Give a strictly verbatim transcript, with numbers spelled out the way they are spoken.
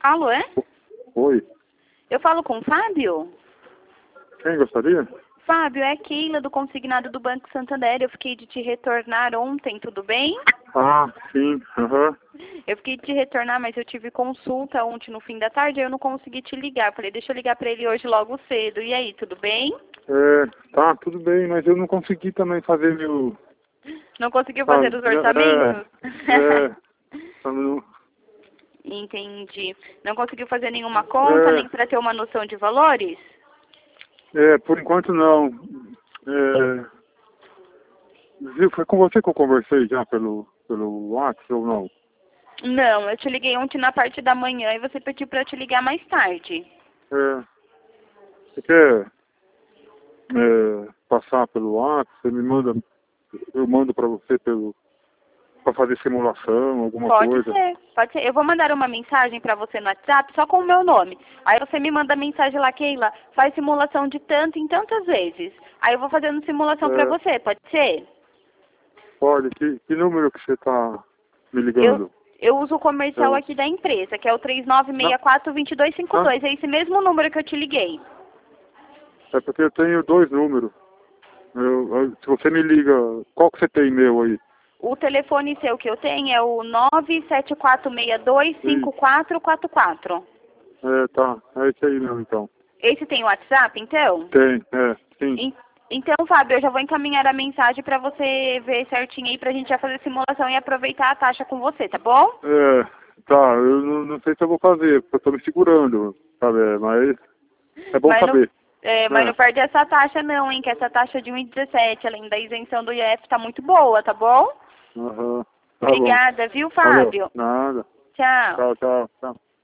Alô, é? Oi. Eu falo com o Fábio? Quem gostaria? Fábio, é Keila do Consignado do Banco Santander. Eu fiquei de te retornar ontem, tudo bem? Ah, sim. Aham. Eu fiquei de te retornar, mas eu tive consulta ontem no fim da tarde, aí eu não consegui te ligar. Falei, deixa eu ligar pra ele hoje logo cedo. E aí, tudo bem? É, tá, tudo bem, mas eu não consegui também fazer meu... Não conseguiu Ah, fazer os orçamentos? é, é, eu não- Entendi. Não conseguiu fazer nenhuma conta, é, nem pra ter uma noção de valores? é, por enquanto não. É, viu, foi com você que eu conversei já pelo, pelo WhatsApp ou não? Não, eu te liguei ontem na parte da manhã e você pediu pra eu te ligar mais tarde. É, você quer é, passar pelo WhatsApp? Você me manda, eu mando pra você pelo... Pra fazer simulação, alguma Pode coisa. ser, pode ser. Eu vou mandar uma mensagem pra você no WhatsApp só com o meu nome. Aí você me manda a mensagem lá, Keila, faz simulação de tanto em tantas vezes. Aí eu vou fazendo simulação pra É, você, pode ser? pode, que, que número que você tá me Eu, ligando? eu uso o comercial Eu, aqui da empresa, que é o três nove não, seis quatro, dois dois cinco não, dois. É esse mesmo número que eu te liguei. é porque eu tenho dois números. Eu, eu- se você me liga, qual que você tem meu aí? O telefone seu que eu tenho é o nove sete quatro seis dois Sim. cinco quatro quatro quatro. É, tá. É esse aí mesmo, então. Esse tem o WhatsApp, então? Tem, é, sim. En- Então, Fábio, eu já vou encaminhar a mensagem para você ver certinho aí, pra gente já fazer simulação e aproveitar a taxa com você, tá bom? É, tá, eu não, não sei se eu vou fazer, porque eu tô me segurando, sabe? É, mas é bom Mas não, saber. é, mas não É, perde essa taxa não, hein, que essa taxa de um e dezessete, além da isenção do I F, tá muito boa, tá bom? aham, tá bom. Obrigada, viu, Valeu. Fábio? Nada. Tchau. Tchau, tchau, tchau.